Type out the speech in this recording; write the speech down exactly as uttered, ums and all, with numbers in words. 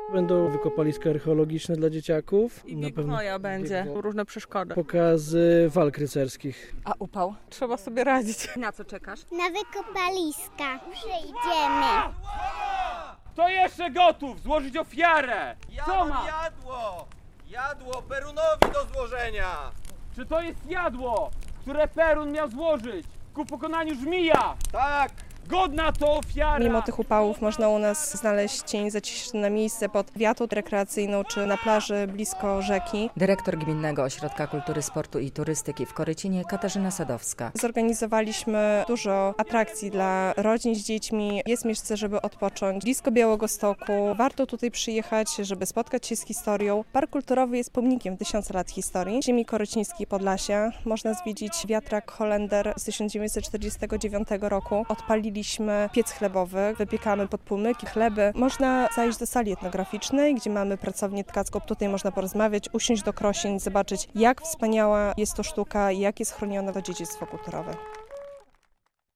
Będą wykopaliska archeologiczne dla dzieciaków. I bieg woja będzie, bieg wo- różne przeszkody. Pokazy walk rycerskich. A upał? Trzeba sobie radzić. Na co czekasz? Na wykopaliska. Przyjdziemy. Kto jeszcze gotów złożyć ofiarę? Ja Co mam ma? jadło! Jadło Perunowi do złożenia! Czy to jest jadło, które Perun miał złożyć ku pokonaniu żmija? Tak! Godna to ofiara! Mimo tych upałów można u nas znaleźć cień zaciszne miejsce pod wiatą rekreacyjną czy na plaży blisko rzeki. Dyrektor Gminnego Ośrodka Kultury, Sportu i Turystyki w Korycinie Katarzyna Sadowska. Zorganizowaliśmy dużo atrakcji dla rodzin z dziećmi. Jest miejsce, żeby odpocząć. Blisko Białegostoku. Warto tutaj przyjechać, żeby spotkać się z historią. Park kulturowy jest pomnikiem tysiąca lat historii ziemi korycińskiej Podlasia. Można zwiedzić wiatrak Holender z tysiąc dziewięćset czterdziestego dziewiątego roku. Odpalili piec chlebowy, wypiekamy podpłomyki, chleby. Można zajść do sali etnograficznej, gdzie mamy pracownię tkacką. Tutaj można porozmawiać, usiąść do Krosiń, zobaczyć, jak wspaniała jest to sztuka i jak jest chronione to dziedzictwo kulturowe.